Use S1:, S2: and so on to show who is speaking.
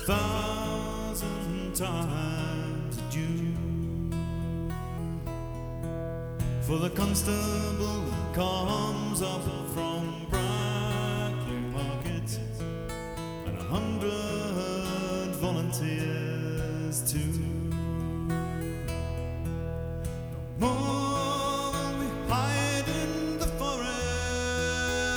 S1: 1,000 times due. For the constable comes up from Brackley Market, and 100 volunteers too.